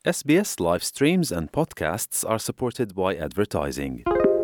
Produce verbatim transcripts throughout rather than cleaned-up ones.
S B S live streams and podcasts are supported by advertising.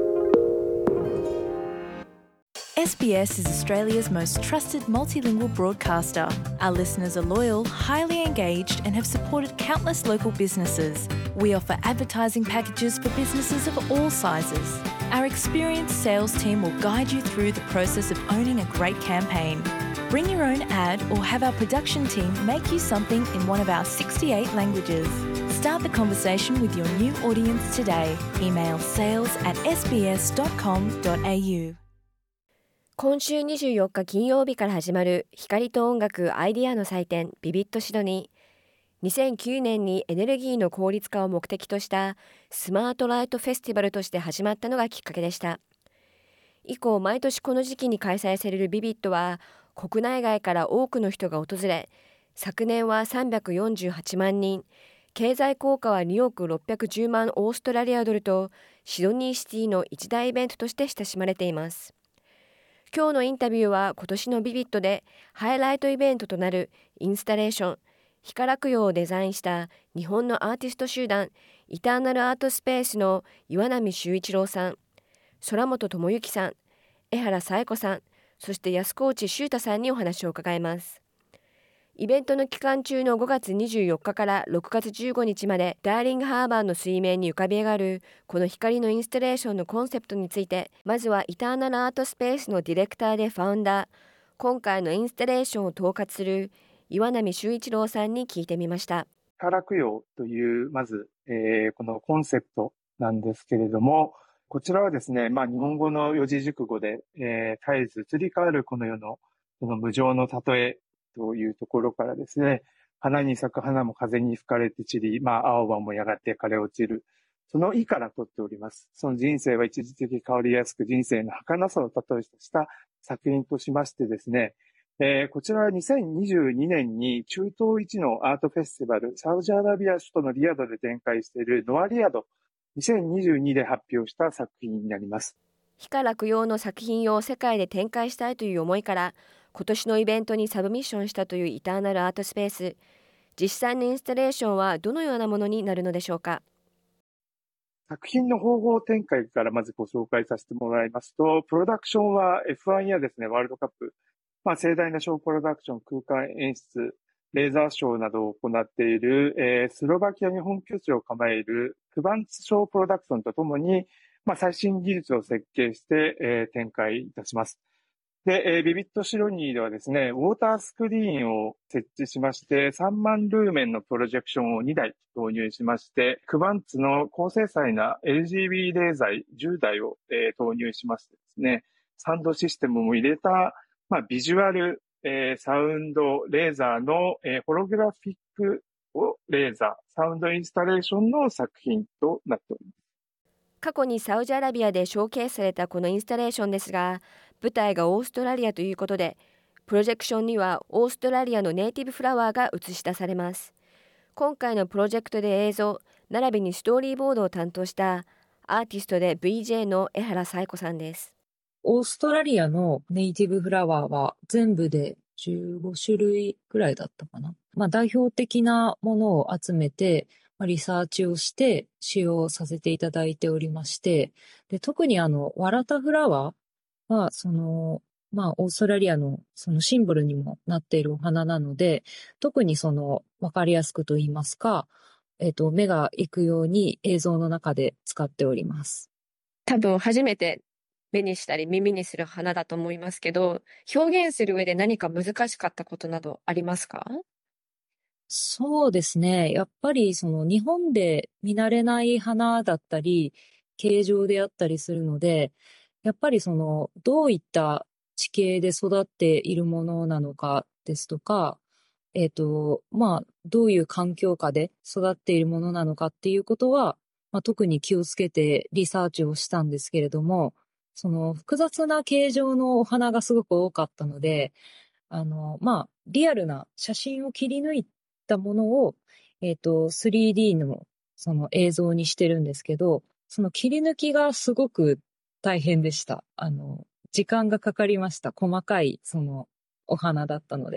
S B S is Australia's most trusted multilingual broadcaster. Our listeners are loyal, highly engaged, and have supported countless local businesses. We offer advertising packages for businesses of all sizes. Our experienced sales team will guide you through the process of owning a great campaign. Bring your own ad or have our production team make you something in one of our sixty-eight languages. Start the conversation with your new audience today. Email sales at s b s dot com dot a u. 今週にじゅうよっか金曜日から始まる光と音楽アイディアの祭典ビビットシドニー。にせんきゅうねんにエネルギーの効率化を目的としたスマートライトフェスティバルとして始まったのがきっかけでした。以降毎年この時期に開催されるビビットは国内外から多くの人が訪れ、昨年はさんびゃくよんじゅうはちまんにん、経済効果はにおくろっぴゃくじゅうまんオーストラリアドルとシドニーシティの一大イベントとして親しまれています。今日のインタビューは今年のビビットでハイライトイベントとなるインスタレーションヒカラ供養をデザインした日本のアーティスト集団イターナルアートスペースの岩波修一郎さん、空本智之さん、江原紗恵子さん、そして安河内修太さんにお話を伺います。イベントの期間中のごがつにじゅうよっかからろくがつじゅうごにちまでダーリングハーバーの水面に浮かび上がるこの光のインスタレーションのコンセプトについて、まずはイターナルアートスペースのディレクターでファウンダー、今回のインスタレーションを統括する岩波修一郎さんに聞いてみました。 ヒカラ供養というまず、えー、このコンセプトなんですけれども、こちらはですね、まあ日本語の四字熟語で、えー、絶えず移り変わるこの世のその無常の例えというところからですね、花に咲く花も風に吹かれて散り、まあ青葉もやがて枯れ落ちる。その意から取っております。その人生は一時的に変わりやすく人生の儚さを例えした作品としましてですね、えー、こちらはにせんにじゅうにねんに中東一のアートフェスティバル、サウジアラビア首都のリヤドで展開しているノアリヤドにせんにじゅうにで発表した作品になります。 ヒカラ供養の作品を世界で展開したいという思いから、今年のイベントにサブミッションしたというイターナルアートスペース。実際のインスタレーションはどのようなものになるのでしょうか。 作品の方法展開からまずご紹介させてもらいますと、プロダクションは エフワン やですね、ワールドカップ、まあ、盛大なショープロダクション、空間演出、レーザーショーなどを行っている、えー、スロバキアに本拠地を構えるクバンツショープロダクションとともに、まあ、最新技術を設計して、えー、展開いたします。で、えー、ビビットシドニーではですね、ウォータースクリーンを設置しまして、さんまんルーメンのプロジェクションをにだい導入しまして、クバンツの高精細な エルジービー レーザーじゅうだいを、えー、投入しましてですね、サウンドシステムも入れた、まあ、ビジュアル、えー、サウンド、レーザーの、えー、ホログラフィックをレーザー、サウンドインスタレーションの作品となっております。 過去にサウジアラビアでショーケースされたこのインスタレーションですが、舞台がオーストラリアということで、プロジェクションにはオーストラリアのネイティブフラワーが映し出されます。今回のプロジェクトで映像、並びにストーリーボードを担当したアーティストで ブイジェー の江原紗恵子さんです。 オーストラリアのネイティブフラワーは全部でじゅうごしゅるいくらいだったかな。まあ代表的なものを集めて、リサーチをして使用させていただいておりまして、で特にあの、ワラタフラワーは、その、まあ、オーストラリアのそのシンボルにもなっているお花なので、特にその、わかりやすくと言いますか、えっと、目が行くように映像の中で使っております。 多分初めて目にしたり耳にする花だと思いますけど、表現する上で何か難しかったことなどありますか？ そうですね。やっぱりその日本で見慣れない花だったり、形状であったりするので、やっぱりそのどういった地形で育っているものなのかですとか、えっと、まあ、どういう環境下で育っているものなのかっていうことは、まあ、特に気をつけてリサーチをしたんですけれども、その複雑な形状のお花がすごく多かったので、あの、まあ、リアルな写真を切り抜いたものを、えっと、スリーディー のその映像にしてるんですけど、その切り抜きがすごく大変でした。あの、時間がかかりました。細かい、その、お花だったので。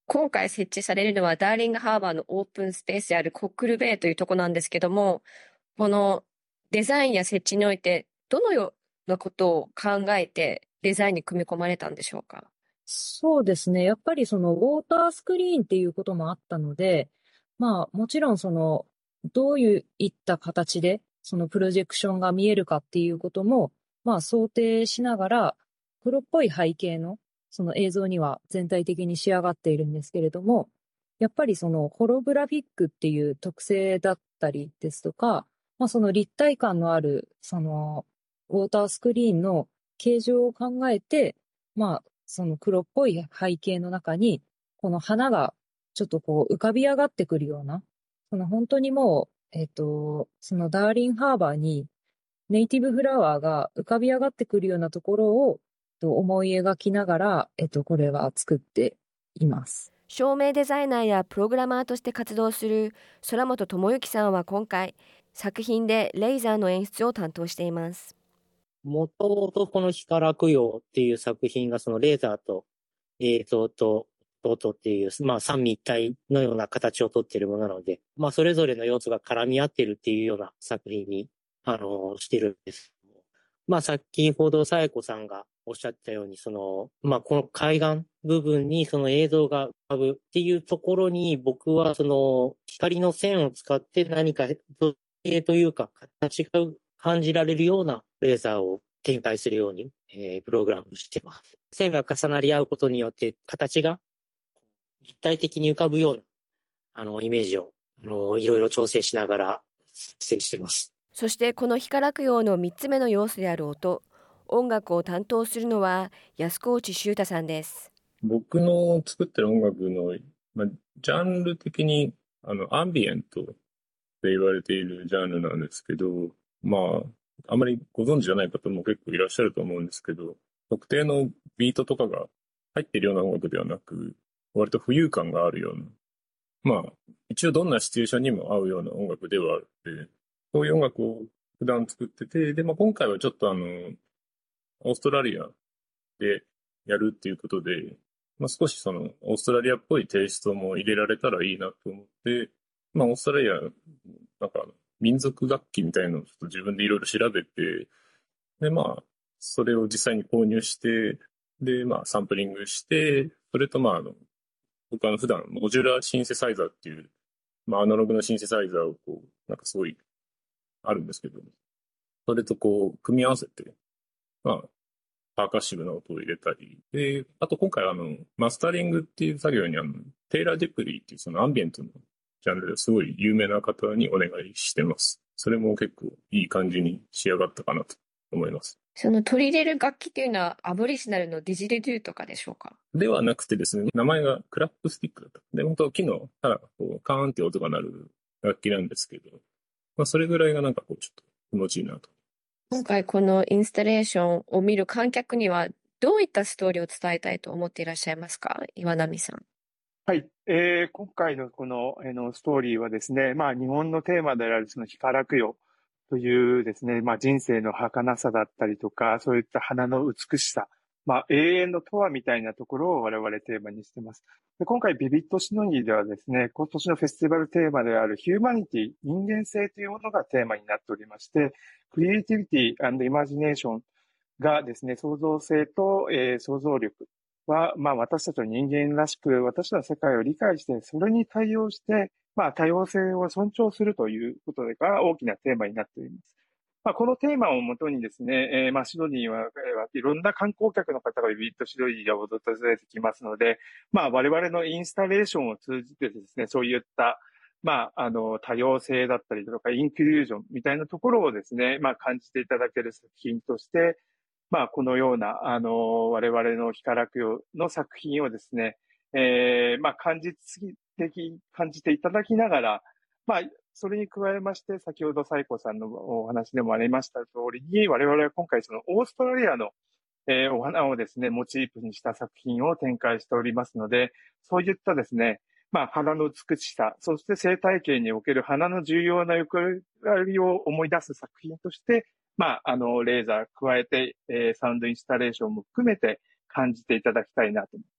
今回設置されるのはダーリングハーバーのオープンスペースであるコックルベイというところなんですけども、このデザインや設置においてどのようなことを考えてデザインに組み込まれたんでしょうか？ そうですね。やっぱりそのウォータースクリーンっていうこともあったので、まあもちろんそのどういった形でそのプロジェクションが見えるかっていうこともまあ想定しながら黒っぽい背景のその映像には全体的に仕上がっているんですけれども、やっぱりそのホログラフィックっていう特性だったりですとか、まあその立体感のあるそのウォータースクリーンの形状を考えて、まあその黒っぽい背景の中に、この花がちょっとこう浮かび上がってくるような、その本当にもう、えっと、そのダーリンハーバーにネイティブフラワーが浮かび上がってくるようなところをと思い描きながら、えっと、これは作っています。 照明デザイナーやプログラマーとして活動する空本智之さんは今回、作品でレーザーの演出を担当しています。 もともとこの光らくよっていう作品がそのレーザーと映像と音っていう、まあ三位一体のような形をとっているものなので、まあそれぞれの要素が絡み合ってるっていうような作品に、あの、してるんです。まあ先ほどさえこさんがおっしゃったように、その、まあこの海岸部分にその映像が浮かぶっていうところに、僕はその光の線を使って何か造形というか形が感じられるようなレーザーを展開するように、えー、プログラムしています。線が重なり合うことによって形が立体的に浮かぶようなあのイメージをあのいろいろ調整しながら作成しています。 そしてこの光らくようのみっつめの要素である音、音楽を担当するのは安河内修太さんです。 僕の作ってる音楽の、まあ、ジャンル的にあのアンビエントって言われているジャンルなんですけど、まああまりご存知じゃない方も結構いらっしゃると思うんですけど、特定のビートとかが入っているような音楽ではなく、割と浮遊感があるような、まあ一応どんなシチュエーションにも合うような音楽ではあるので、そういう音楽を普段作ってて、で、まあ今回はちょっとあの、オーストラリアでやるっていうことで、まあ少しそのオーストラリアっぽいテイストも入れられたらいいなと思って、まあオーストラリア、なんか民族楽器みたいなのをちょっと自分でいろいろ調べて、でまあそれを実際に購入して、でまあサンプリングして、それとまああの、僕は普段モジュラーシンセサイザーっていう、まあアナログのシンセサイザーをこう、なんかすごいあるんですけど、それとこう組み合わせて、まあパーカッシブな音を入れたり、で、あと今回あの、マスタリングっていう作業にあの、テイラー・デプリーっていうそのアンビエントのジャンルですごい有名な方にお願いしてます。それも結構いい感じに仕上がったかなと思います。 その取り入れる楽器っていうのはアボリジナルのディジリドゥとかでしょうか？ ではなくてですね、名前がクラップスティックだった。で、本当木の、ただこう、カーンって音が鳴る楽器なんですけど、まあそれぐらいがなんかこう、ちょっと気持ちいいなと。 今回このインスタレーションを見る観客にはどういったストーリーを伝えたいと思っていらっしゃいますか？岩波さん。 はい。えー、今回のこの、えー、のストーリーはですね、まあ日本のテーマであるその光らくよというですね、まあ人生の儚さだったりとか、そういった花の美しさ、まあ永遠の永遠みたいなところを我々テーマにしています。で今回ビビットシノニーではですね、今年のフェスティバルテーマであるヒューマニティ、人間性というものがテーマになっておりまして、クリエイティビティ&イマジネーションがですね、創造性と、えー、想像力は、まあ私たちの人間らしく、私たちの世界を理解して、それに対応して、まあ多様性を尊重するということが大きなテーマになっています。まあこのテーマをもとにですね、えー、まあシドニーは、いろんな観光客の方がビビットシドニーを訪れてきますので、まあ我々のインスタレーションを通じてですね、そういった、まあ、あの、多様性だったりとか、インクルージョンみたいなところをですね、まあ感じていただける作品として、まあ、このような、あの、我々の光らくよの作品をですね、えー、まあ、感じ的、感じていただきながら、まあ、それに加えまして、先ほどサイコさんのお話でもありました通りに、我々は今回そのオーストラリアの、えー、お花をですね、モチーフにした作品を展開しておりますので、そういったですね、まあ、花の美しさ、そして生態系における花の重要な役割を思い出す作品として、まあ、あの、レーザー加えて、えー、サウンドインスタレーションも含めて感じていただきたいなと思っています。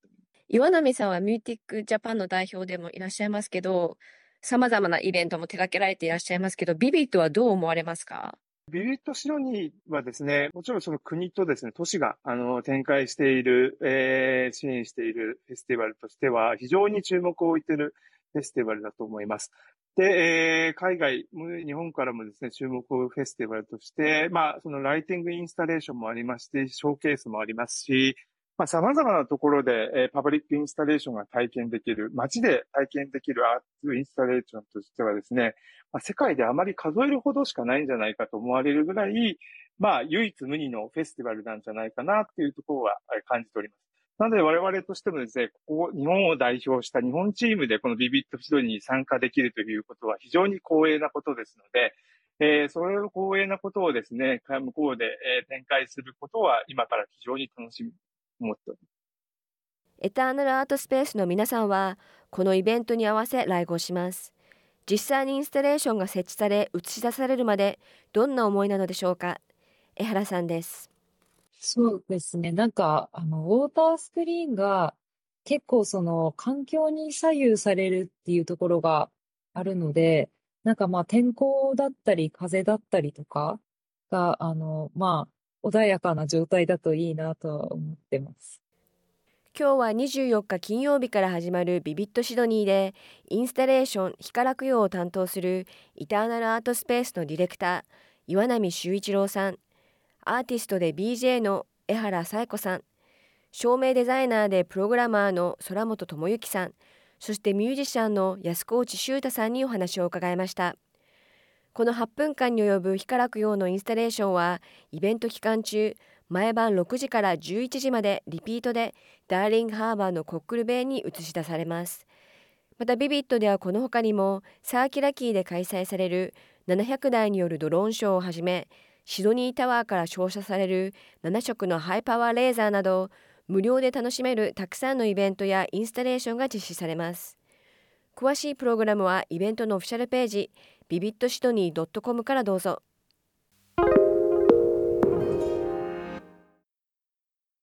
岩波さんはミューティックジャパンの代表でもいらっしゃいますけど、様々なイベントも手掛けられていらっしゃいますけど、ビビットはどう思われますか？ ビビットシドニーはですね、もちろんその国とですね、都市が、あの、展開している、えー、支援しているフェスティバルとしては、非常に注目を置いているフェスティバルだと思います。で、えー、海外、日本からもですね、注目をフェスティバルとして、まあ、そのライティングインスタレーションもありまして、ショーケースもありますし、まあ、様々なところで、えー、パブリックインスタレーションが体験できる、街で体験できるアーツインスタレーションとしてはですね、まあ、世界であまり数えるほどしかないんじゃないかと思われるぐらい、まあ、唯一無二のフェスティバルなんじゃないかなっていうところは感じております。なので我々としてもですね、ここ、日本を代表した日本チームでこのビビットシドニーに参加できるということは非常に光栄なことですので、えー、それを光栄なことをですね、向こうで、えー、展開することは今から非常に楽しみに思っております。 エターナルアートスペースの皆さんは、このイベントに合わせ来訪します。実際にインスタレーションが設置され映し出されるまでどんな思いなのでしょうか。江原さんです。 そうですね。なんか、あの、ウォータースクリーンが結構その環境に左右されるっていうところがあるので、なんかまあ天候だったり風だったりとかが、あの、まあ穏やかな状態だといいなとは思ってます。 今日はにじゅうよっか金曜日から始まるビビットシドニーでインスタレーション非から供養を担当するイターナルアートスペースのディレクター岩波修一郎さん、アーティストで ビージェー の江原紗恵子さん、照明デザイナーでプログラマーの空本智之さん、そしてミュージシャンの安河内修太さんにお話を伺いました。このはっぷんかんに及ぶ非から供養のインスタレーションはイベント期間中毎晩ろくじからじゅういちじまでリピートでダーリングハーバーのコックルベイに映し出されます。またビビットではこの他にもサーキュラキーで開催されるななひゃくだいによるドローンショーをはじめ、シドニータワーから照射されるななしょくのハイパワーレーザーなど無料で楽しめるたくさんのイベントやインスタレーションが実施されます。詳しいプログラムはイベントのオフィシャルページビビットシドニー ドットコム からどうぞ。